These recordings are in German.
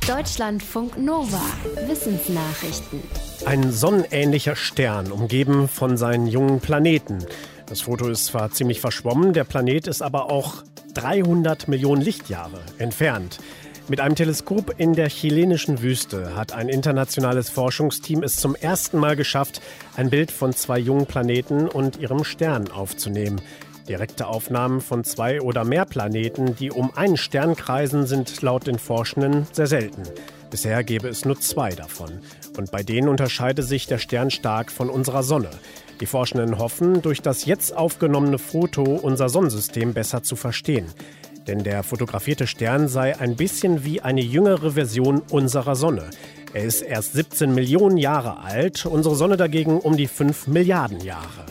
Deutschlandfunk Nova. Wissensnachrichten. Ein sonnenähnlicher Stern, umgeben von seinen jungen Planeten. Das Foto ist zwar ziemlich verschwommen, der Planet ist aber auch 300 Millionen Lichtjahre entfernt. Mit einem Teleskop in der chilenischen Wüste hat ein internationales Forschungsteam es zum ersten Mal geschafft, ein Bild von zwei jungen Planeten und ihrem Stern aufzunehmen. Direkte Aufnahmen von zwei oder mehr Planeten, die um einen Stern kreisen, sind laut den Forschenden sehr selten. Bisher gäbe es nur zwei davon. Und bei denen unterscheide sich der Stern stark von unserer Sonne. Die Forschenden hoffen, durch das jetzt aufgenommene Foto unser Sonnensystem besser zu verstehen. Denn der fotografierte Stern sei ein bisschen wie eine jüngere Version unserer Sonne. Er ist erst 17 Millionen Jahre alt, unsere Sonne dagegen um die 5 Milliarden Jahre.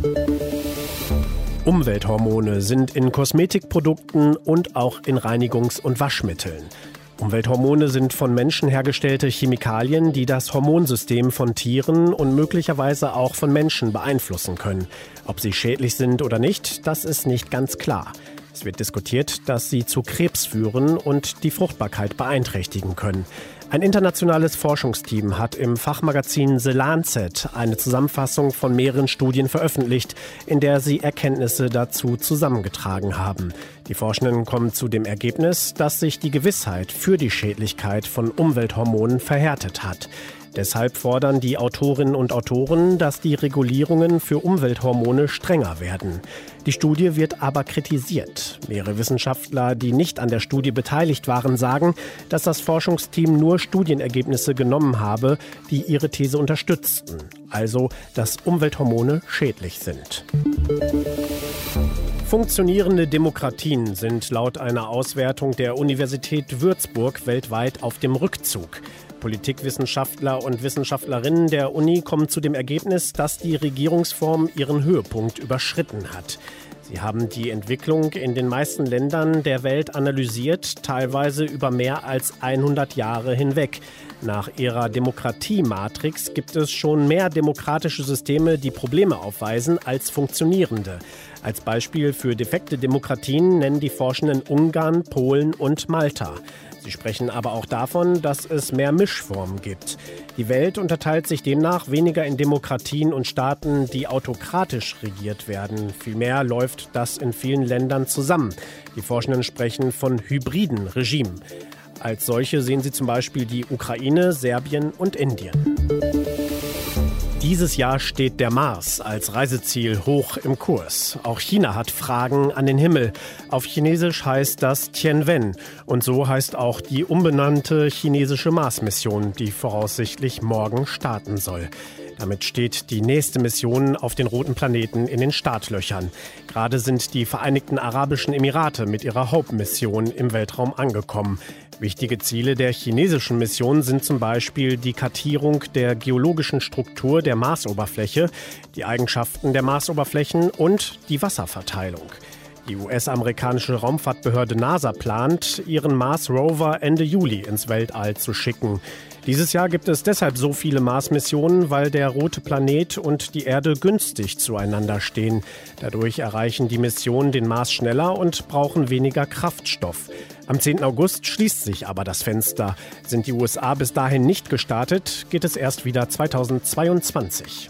Umwelthormone sind in Kosmetikprodukten und auch in Reinigungs- und Waschmitteln. Umwelthormone sind von Menschen hergestellte Chemikalien, die das Hormonsystem von Tieren und möglicherweise auch von Menschen beeinflussen können. Ob sie schädlich sind oder nicht, das ist nicht ganz klar. Es wird diskutiert, dass sie zu Krebs führen und die Fruchtbarkeit beeinträchtigen können. Ein internationales Forschungsteam hat im Fachmagazin The Lancet eine Zusammenfassung von mehreren Studien veröffentlicht, in der sie Erkenntnisse dazu zusammengetragen haben. Die Forschenden kommen zu dem Ergebnis, dass sich die Gewissheit für die Schädlichkeit von Umwelthormonen verhärtet hat. Deshalb fordern die Autorinnen und Autoren, dass die Regulierungen für Umwelthormone strenger werden. Die Studie wird aber kritisiert. Mehrere Wissenschaftler, die nicht an der Studie beteiligt waren, sagen, dass das Forschungsteam nur Studienergebnisse genommen habe, die ihre These unterstützten. Also, dass Umwelthormone schädlich sind. Funktionierende Demokratien sind laut einer Auswertung der Universität Würzburg weltweit auf dem Rückzug. Politikwissenschaftler und Wissenschaftlerinnen der Uni kommen zu dem Ergebnis, dass die Regierungsform ihren Höhepunkt überschritten hat. Sie haben die Entwicklung in den meisten Ländern der Welt analysiert, teilweise über mehr als 100 Jahre hinweg. Nach ihrer Demokratie-Matrix gibt es schon mehr demokratische Systeme, die Probleme aufweisen, als funktionierende. Als Beispiel für defekte Demokratien nennen die Forschenden Ungarn, Polen und Malta. Sie sprechen aber auch davon, dass es mehr Mischformen gibt. Die Welt unterteilt sich demnach weniger in Demokratien und Staaten, die autokratisch regiert werden. Vielmehr läuft das in vielen Ländern zusammen. Die Forschenden sprechen von hybriden Regimen. Als solche sehen sie zum Beispiel die Ukraine, Serbien und Indien. Dieses Jahr steht der Mars als Reiseziel hoch im Kurs. Auch China hat Fragen an den Himmel. Auf Chinesisch heißt das Tianwen. Und so heißt auch die umbenannte chinesische Mars-Mission, die voraussichtlich morgen starten soll. Damit steht die nächste Mission auf den roten Planeten in den Startlöchern. Gerade sind die Vereinigten Arabischen Emirate mit ihrer Hope-Mission im Weltraum angekommen. Wichtige Ziele der chinesischen Mission sind zum Beispiel die Kartierung der geologischen Struktur der Marsoberfläche, die Eigenschaften der Marsoberflächen und die Wasserverteilung. Die US-amerikanische Raumfahrtbehörde NASA plant, ihren Mars-Rover Ende Juli ins Weltall zu schicken. Dieses Jahr gibt es deshalb so viele Mars-Missionen, weil der rote Planet und die Erde günstig zueinander stehen. Dadurch erreichen die Missionen den Mars schneller und brauchen weniger Kraftstoff. Am 10. August schließt sich aber das Fenster. Sind die USA bis dahin nicht gestartet, geht es erst wieder 2022.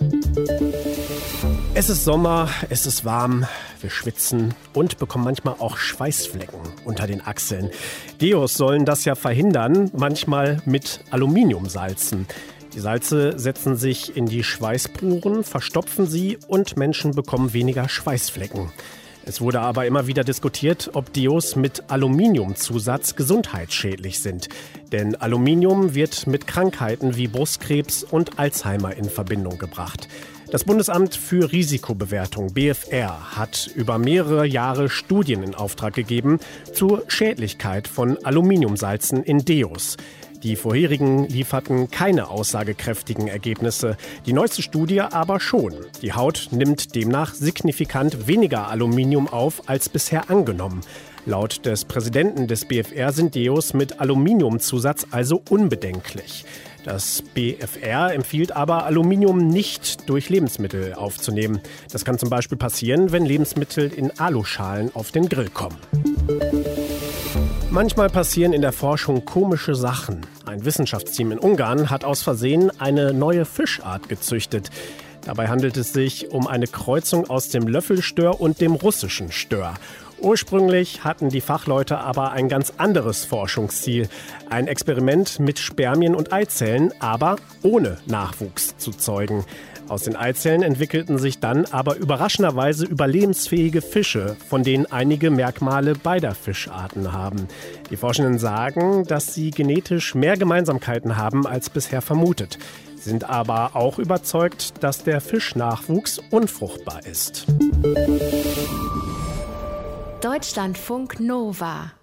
Es ist Sommer, es ist warm, wir schwitzen und bekommen manchmal auch Schweißflecken unter den Achseln. Deos sollen das ja verhindern, manchmal mit Aluminiumsalzen. Die Salze setzen sich in die Schweißporen, verstopfen sie und Menschen bekommen weniger Schweißflecken. Es wurde aber immer wieder diskutiert, ob Deos mit Aluminiumzusatz gesundheitsschädlich sind. Denn Aluminium wird mit Krankheiten wie Brustkrebs und Alzheimer in Verbindung gebracht. Das Bundesamt für Risikobewertung BfR hat über mehrere Jahre Studien in Auftrag gegeben zur Schädlichkeit von Aluminiumsalzen in Deos. Die vorherigen lieferten keine aussagekräftigen Ergebnisse, die neueste Studie aber schon. Die Haut nimmt demnach signifikant weniger Aluminium auf als bisher angenommen. Laut des Präsidenten des BfR sind Deos mit Aluminiumzusatz also unbedenklich. Das BfR empfiehlt aber, Aluminium nicht durch Lebensmittel aufzunehmen. Das kann zum Beispiel passieren, wenn Lebensmittel in Aluschalen auf den Grill kommen. Manchmal passieren in der Forschung komische Sachen. Ein Wissenschaftsteam in Ungarn hat aus Versehen eine neue Fischart gezüchtet. Dabei handelt es sich um eine Kreuzung aus dem Löffelstör und dem russischen Stör. Ursprünglich hatten die Fachleute aber ein ganz anderes Forschungsziel. Ein Experiment mit Spermien und Eizellen, aber ohne Nachwuchs zu zeugen. Aus den Eizellen entwickelten sich dann aber überraschenderweise überlebensfähige Fische, von denen einige Merkmale beider Fischarten haben. Die Forschenden sagen, dass sie genetisch mehr Gemeinsamkeiten haben als bisher vermutet, sind aber auch überzeugt, dass der Fischnachwuchs unfruchtbar ist. Deutschlandfunk Nova